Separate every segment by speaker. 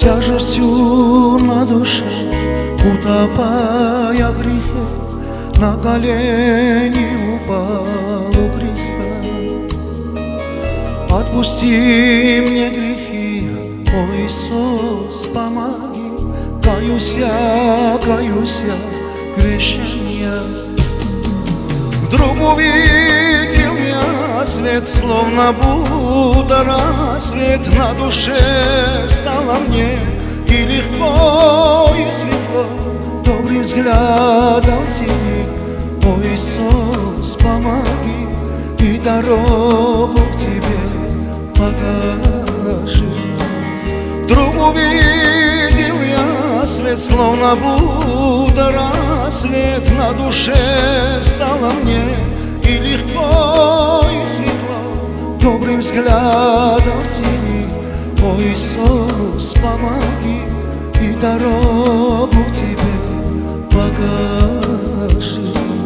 Speaker 1: тяжестью на душе, утопая в грехе, на колени упал у креста. Отпусти мне грехи, о Иисус, помоги. Каюсь я, грешен я. Вдруг увидел я свет, словно будто рассвет. На душе стало мне и легко, и светло. Добрый взгляд от тени, о Иисус, помоги. И дорогу к Тебе покажи. Вдруг увидел я свет, словно будто рассвет. На душе стало мне и легко, и светло. Добрым взглядом в тени, о Иисус, помоги. И дорогу к Тебе покажи.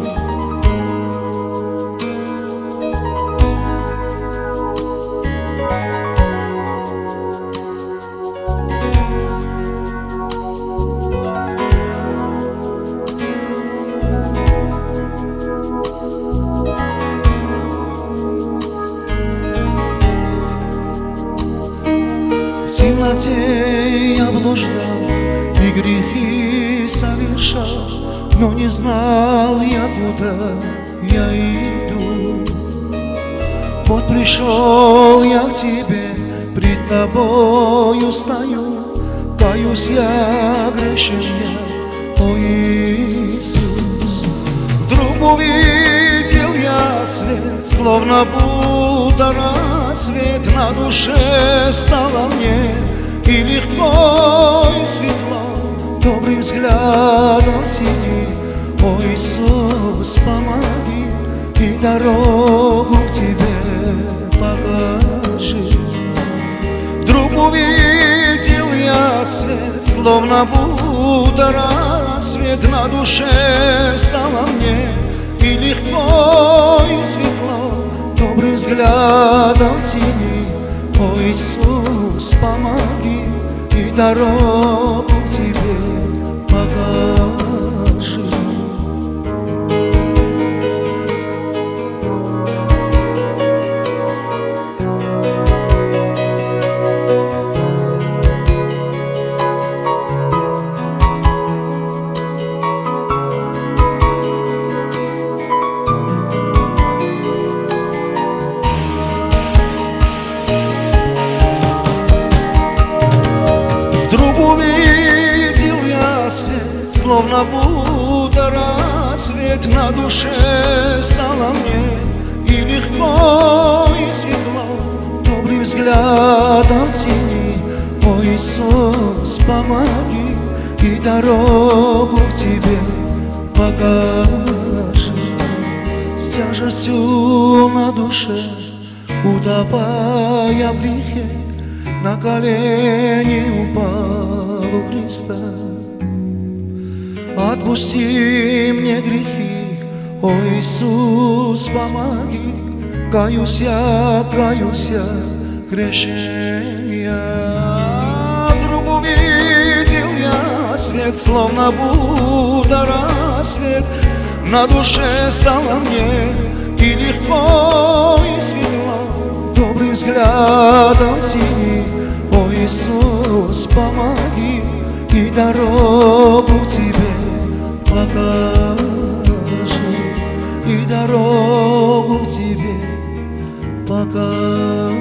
Speaker 1: В темноте я блуждал и грехи совершал, но не знал я, куда я иду. Вот пришел я к Тебе, пред Тобою стою. Каюсь я, грешен я, о Иисус. Вдруг увидел я свет, словно будто рассвет. На душе стало мне и легко, и светло. Добрым взглядом в тени, о Иисус, помоги. И дорогу к Тебе покажи. Вдруг увидел я свет, словно будто рассвет. На душе стало мне и легко, и светло. Добрым взглядом в тени, о Иисус, помоги. И дорогу к Тебе покажи. Увидел я свет, словно будто рассвет. На душе стало мне и легко, и светло. Добрым взглядом в тени, о Иисус, помоги. И дорогу к Тебе покажи. С тяжестью на душе, утопая в грехе, на колени упал у креста. Отпусти мне грехи, о Иисус, помоги. Каюсь я, грешен я. Вдруг увидел я свет, словно будто рассвет. На душе стало мне и легко, и светло. Добрым взглядом в тени, о Иисус, помоги. И дорогу к Тебе покажи. И дорогу к Тебе покажи.